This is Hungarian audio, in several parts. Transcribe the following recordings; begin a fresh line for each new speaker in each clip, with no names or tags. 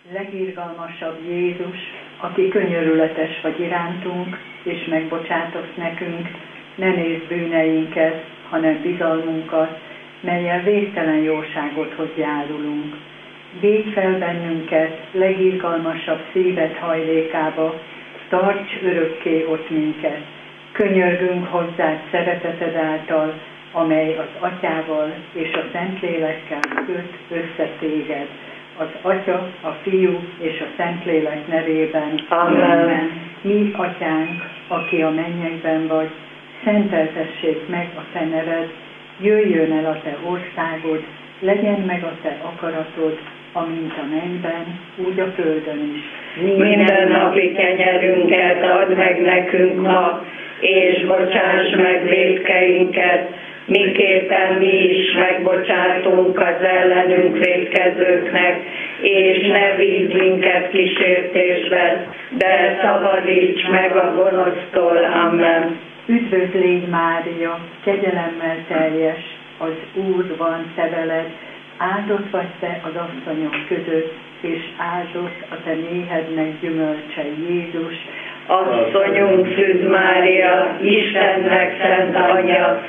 Legirgalmasabb Jézus, aki könyörületes vagy irántunk, és megbocsátasz nekünk, ne nézd bűneinket, hanem bizalmunkat, mellyel végtelen jóságodhoz járulunk. Védj fel bennünket, legirgalmasabb szíved hajlékába, tarts örökké ott minket. Könyörgünk hozzád szereteted által, amely az Atyával és a Szentlélekkel köt össze téged. Az Atya, a Fiú és a Szentlélek nevében.
Amen.
Mi, Atyánk, aki a mennyekben vagy, szenteltessék meg a te neved, jöjjön el a te országod, legyen meg a te akaratod, amint a mennyben, úgy a földön is.
Minden napi kenyerünket add meg nekünk ma, és bocsáss meg vétkeinket, miképpen mi is megbocsátunk az ellenünk vétkezőknek, és ne vigy minket kísértésbe, de szabadíts meg a gonosztól. Amen.
Üdvözl légy, Mária, kegyelemmel teljes, az Úr van te veled, áldott vagy te az asszonyok között, és áldott a te méhednek gyümölcse, Jézus.
Asszonyunk Szűz Mária, Istennek szent anyja,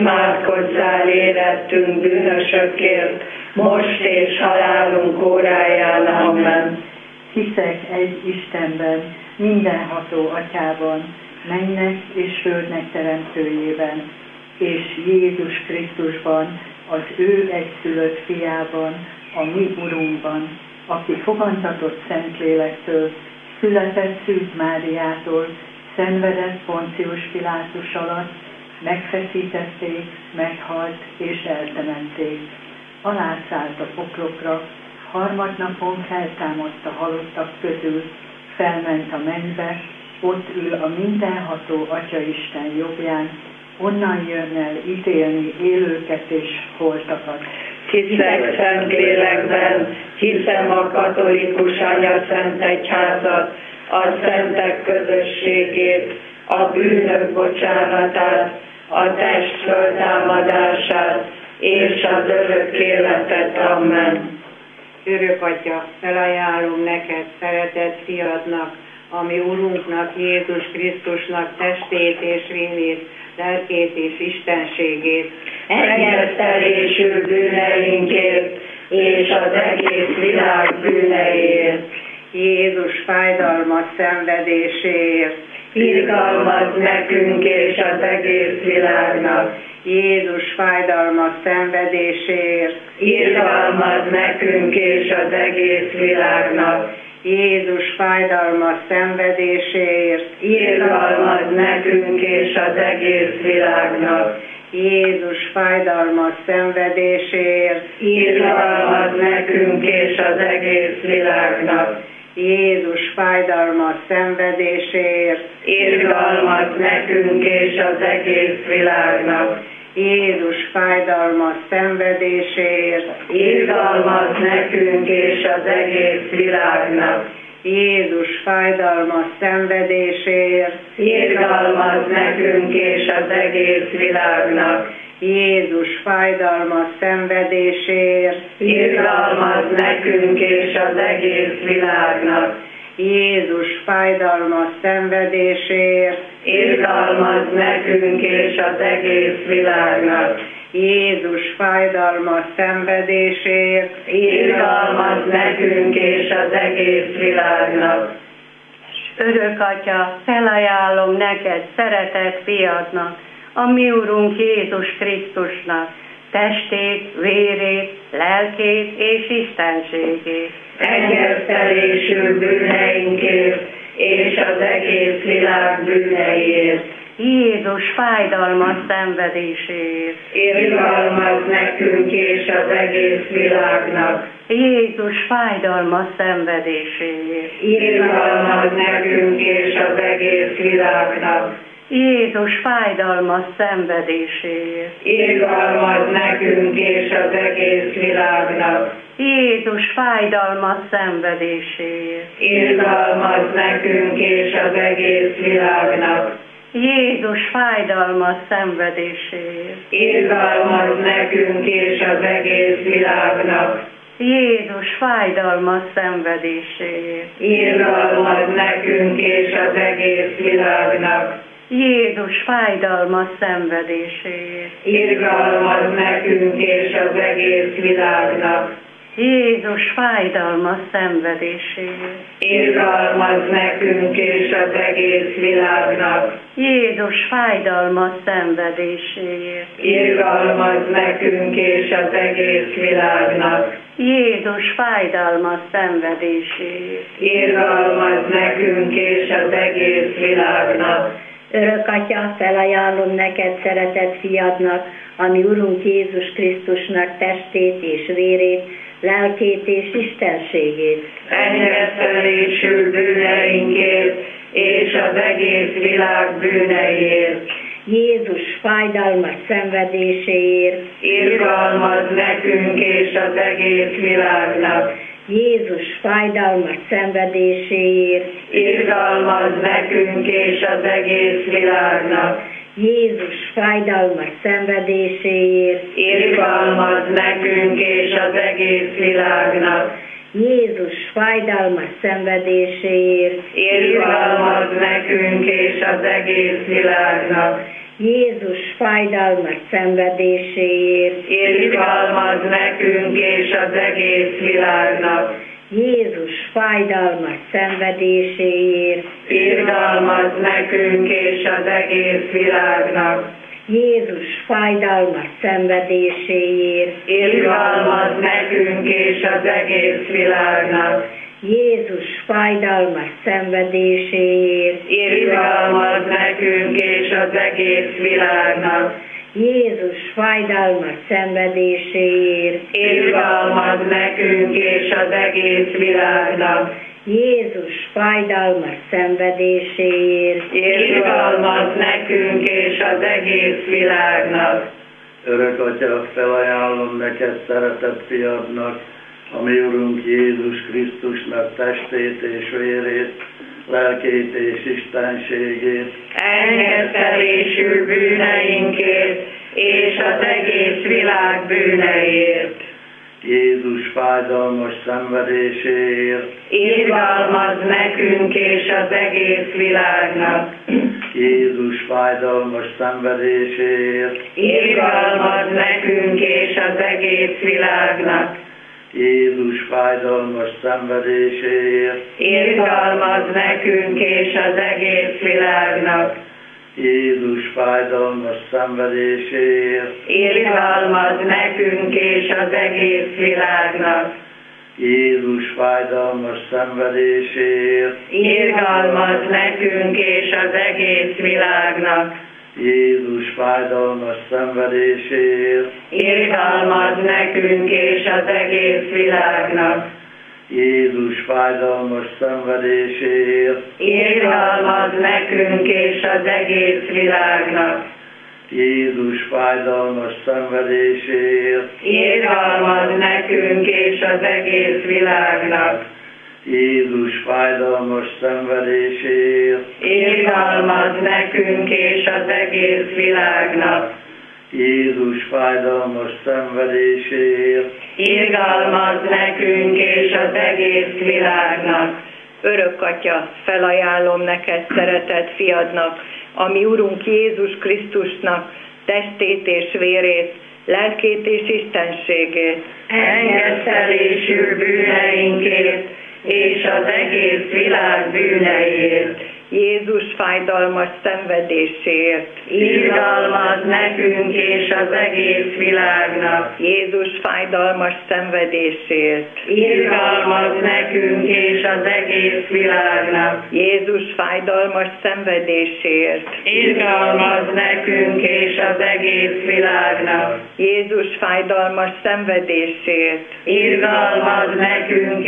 imádkozzál érettünk bűnösökért, most és halálunk óráján. Amen.
Hiszek egy Istenben, mindenható Atyában, mennynek és földnek teremtőjében, és Jézus Krisztusban, az ő egyszülött fiában, a mi Urunkban, aki fogantatott Szentlélektől, született Szűz Máriától, szenvedett Poncius Pilátus alatt, megfeszítették, meghalt és eltemették. Alászállt a poklokra, harmadnapon feltámadt a halottak közül, felment a mennybe, ott ül a mindenható Atyaisten jobbján, onnan jön el ítélni élőket és holtakat.
Hiszek Szentlélekben, hiszem a katolikus anyaszent egyházat, a szentek közösségét, a bűnök bocsánatát, a test föltámadását és az örök életet. Amen.
Örök Atya, felajánlom neked szeretett fiadnak, ami Urunknak, Jézus Krisztusnak testét és vérét, lelkét és istenségét,
Ennyeztelésű bűneinkért és az egész világ bűneiért,
Jézus fájdalmas szenvedéséért,
irgalmaz nekünk és az egész világnak,
Jézus fájdalmas szenvedéséért,
irgalmaz nekünk és az egész világnak,
Jézus fájdalmas szenvedéséért,
irgalmaz nekünk és az egész világnak,
Jézus fájdalmas szenvedéséért,
irgalmaz nekünk és az egész világnak,
Jézus fájdalmas szenvedéséért,
irgalmaz nekünk és az egész világnak,
Jézus fájdalmas szenvedéséért,
irgalmaz nekünk és az egész világnak,
Jézus fájdalmas szenvedéséért,
irgalmaz nekünk és az egész világnak,
Jézus fájdalmas szenvedéséért,
irgalmaz nekünk és az egész világnak,
Jézus fájdalmas szenvedéséért,
irgalmaz nekünk és az egész világnak,
Jézus fájdalmas szenvedéséért,
irgalmaz nekünk és az egész világnak.
Örök Atya, felajánlom neked szeretett fiadnak, a mi Urunk Jézus Krisztusnak, testét, vérét, lelkét és istenségét.
Ennyeztelésű bűneinkért és az egész világ bűneiért,
Jézus fájdalmas szenvedéséért.
irgalmaz nekünk és az egész világnak,
Jézus fájdalmas szenvedéséért.
irgalmaz nekünk és az egész világnak,
Jézus fájdalmas szenvedéséért.
irgalmaz nekünk és az egész világnak,
Jézus fájdalmas szenvedéséért.
irgalmaz nekünk és az egész világnak,
Jézus fájdalmas szenvedéséért.
irgalmaz nekünk és az egész világnak,
Jézus fájdalmas szenvedéséért.
Irgalmaz nekünk és az egész világnak.
Jézus fájdalmas szenvedéséért.
Irgalmaz nekünk és az egész világnak.
Jézus fájdalmas szenvedéséért.
Irgalmaz nekünk és az egész világnak.
Jézus fájdalmas szenvedéséért.
Irgalmaz nekünk és az egész világnak.
Jézus fájdalmas szenvedéséért.
Irgalmaz nekünk és az egész világnak.
Örök Atya, felajánlom neked szeretett fiadnak, ami Urunk Jézus Krisztusnak testét és vérét, lelkét és istenségét.
Engesztelésül bűneinkért és az egész világ bűneiért.
Jézus fájdalmas szenvedéséért.
Irgalmaz nekünk és az egész világnak.
Jézus fájdalmas szenvedéséért.
Irgalmaz nekünk és az egész világnak.
Jézus fájdalmas szenvedéséért.
Irgalmaz nekünk és az egész világnak.
Jézus fájdalmas szenvedéséért.
Irgalmaz nekünk és az egész világnak.
Jézus fájdalmas szenvedéséért.
Irgalmaz nekünk és az egész világnak.
Jézus fájdalmas szenvedéséért.
Irgalmaz nekünk és az egész világnak.
Jézus fájdalmas szenvedéséért.
Irgalmaz nekünk és az egész világnak.
Jézus fájdalmas szenvedéséért.
Irgalmaz nekünk és az egész világnak.
Jézus fájdalmas szenvedéséért.
Irgalmaz nekünk és az egész világnak.
Jézus fájdalmas szenvedéséért.
Irgalmaz nekünk és az egész világnak.
Örök Atya, felajánlom neked szeretett fiadnak, a mi Urunk Jézus Krisztusnak testét és vérét, lelkét és istenségét.
Engesztelésül bűneinkért és az egész világ bűneiért.
Jézus fájdalmas szenvedéséért.
Irgalmaz nekünk és az egész világnak.
Jézus fájdalmas szenvedéséért.
Irgalmaz nekünk és az egész világnak.
Jézus fájdalmas szenvedéséért.
Irgalmaz nekünk és az egész világnak.
Jézus fájdalmas szenvedéséért.
Irgalmaz nekünk és az egész világnak.
Jézus fájdalmas szenvedéséért.
Irgalmaz nekünk és az egész világnak.
Jézus fájdalmas szenvedéséért.
Irgalmaz nekünk és az egész világnak.
Jézus fájdalmas szenvedéséért.
Irgalmaz nekünk és az egész világnak.
Jézus fájdalmas szenvedéséért.
Irgalmaz nekünk és az egész világnak.
Jézus fájdalmas szenvedéséért.
Irgalmaz nekünk és az egész világnak.
Jézus fájdalmas szenvedéséért.
Irgalmaz nekünk és az egész világnak.
Örök Atya, felajánlom neked szeretett fiadnak, ami Urunk Jézus Krisztusnak testét és vérét, lelkét és istenségét.
Engesztelésül bűneinkért és az egész világ bűneiért.
Jézus fájdalmas szenvedéséért.
Irgalmaz nekünk és az egész világnak.
Jézus fájdalmas szenvedéséért.
Irgalmaz nekünk és az egész világnak.
Jézus fájdalmas szenvedéséért.
Irgalmaz nekünk és az egész világnak.
Jézus fájdalmas szenvedéséért.
Irgalmaz nekünk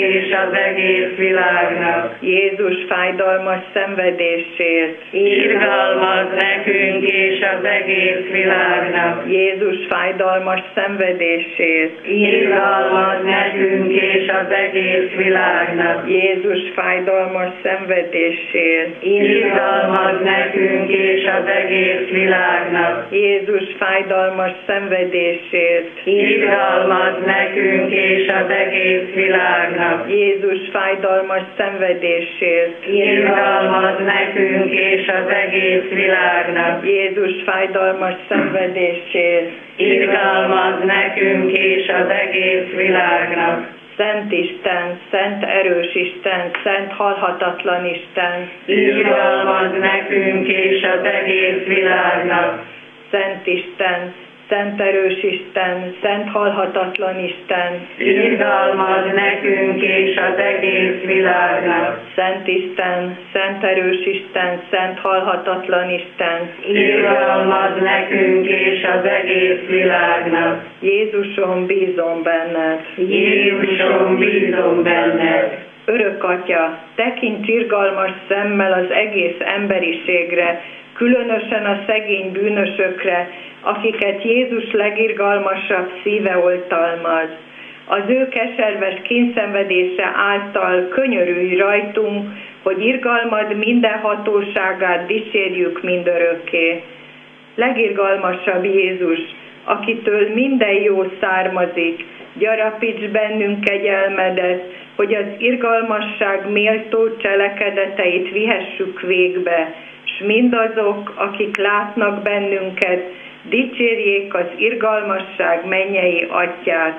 és az egész világnak.
Jézus fájdalmas szenvedésért,
Irgalmaz nekünk és az egész világnak.
Jézus fájdalmas szenvedésért,
Irgalmaz nekünk és az egész világnak.
Jézus fájdalmas szenvedésért,
Irgalmaz nekünk és az egész világnak.
Jézus fájdalmas szenvedésért,
Irgalmaz nekünk és az egész világnak.
Jézus fájdalmas szenvedésért,
Irgalmaz nekünk és az egész világnak.
Jézus fájdalmas szenvedésért,
Irgalmaz nekünk és az egész világnak.
Szent Isten, Szent erős Isten, Szent halhatatlan Isten,
Irgalmaz nekünk és az egész világnak.
Szent Isten, Szent erős Isten, Szent halhatatlan Isten,
Irgalmaz nekünk és az egész világnak.
Szent Isten, Szent erős Isten, Szent halhatatlan Isten,
Irgalmaz nekünk és az egész világnak.
Jézusom, bízom benned.
Jézusom, bízom benned.
Örök Atya, tekints irgalmas szemmel az egész emberiségre, különösen a szegény bűnösökre, akiket Jézus legirgalmasabb szíve oltalmaz. Az ő keserves kényszenvedése által könyörülj rajtunk, hogy irgalmad minden hatóságát dicsérjük mindörökké. Legirgalmasabb Jézus, akitől minden jó származik, gyarapíts bennünk kegyelmedet, hogy az irgalmasság méltó cselekedeteit vihessük végbe, s mindazok, akik látnak bennünket, dicsérjék az irgalmasság mennyei Atyát.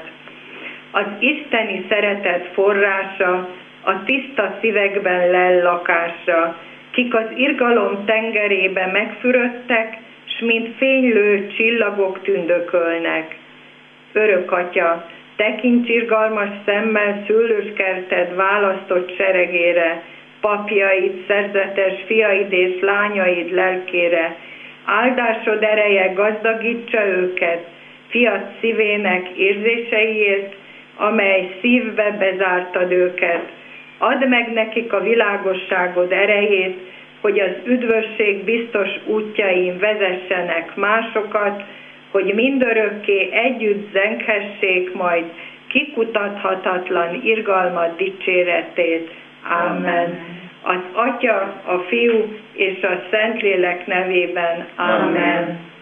Az isteni szeretet forrása, a tiszta szívekben lel lakása, kik az irgalom tengerébe megfürödtek, s mint fénylő csillagok tündökölnek. Örök Atya, tekints irgalmas szemmel szőlőskerted választott seregére, papjaid, szerzetes fiaid és lányaid lelkére, áldásod ereje gazdagítsa őket, fiat szívének érzéseiért, amely szívbe bezártad őket. Add meg nekik a világosságod erejét, hogy az üdvösség biztos útjain vezessenek másokat, hogy mindörökké együtt zenghessék majd kikutathatatlan irgalmad dicséretét. Amen. Az Atya, a Fiú és a Szentlélek nevében. Amen.